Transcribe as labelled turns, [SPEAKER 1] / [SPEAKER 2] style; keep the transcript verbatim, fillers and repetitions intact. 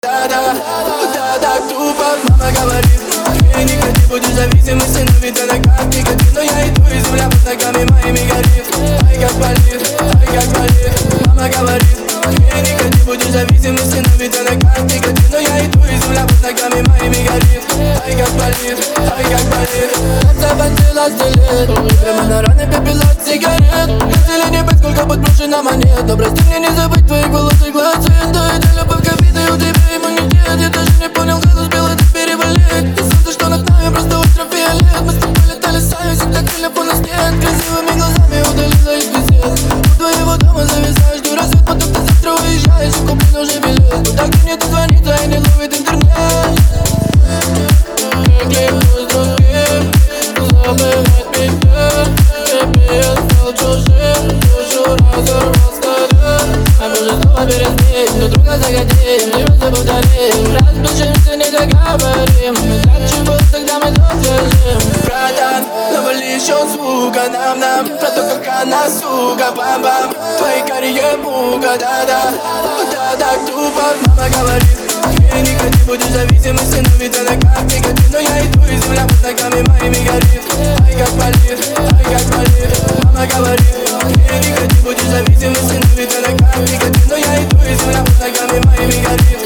[SPEAKER 1] Да-да, да-да, тупо мама говорит: ты никогда будешь зависимости, но ведь она как никогда. Но я иду и земля под ногами моими горит. Ай, как болит, ай, как болит. Мама говорит: ты никогда будешь зависимости, но ведь она как никогда. Но я иду и земля под ногами моими горит. Ай, как болит, ай, как болит. Заботила стилет, прямо на ране пепел от сигарет. Хотели не быть, сколько подброшено монет. Но прости мне не забыть твои голосы и глаза. Да, это любовь к обиде, у тебя иммунитет. Я даже не понял, как успел это переболеть. И солнце, что над нами, просто ультрафиолет. Мы с тобой летали сами, всегда крылья нас нет. Красивыми глазами удалила из бесед. У твоего дома зависаешь до рассвет, потом ты завтра уезжаешь, и куплен уже билет. Но так и не дозвонится и не ловит интернет. Клянусь другим, забывать меня. Тебе я стал чужим, душу разорвал снаряд. А может снова переспеть, друг друга загодим, не просто повторим. Разбежимся, не договорим. Для чего тогда мы тут лежим? Братан, навали еще звука нам-нам про то, как она, сука, бам-бам. Твои карие мука, да-да, да-да, тупо мама говорит: ты никогда не будешь зависимости, но ведь она как никогда. Но я иду и земля под ногами моими горит. Ай, как болит, ай, как болит. Мама говорит: ты никогда не будешь зависимости, но ведь она как никогда. Но я иду и земля под ногами моими горит.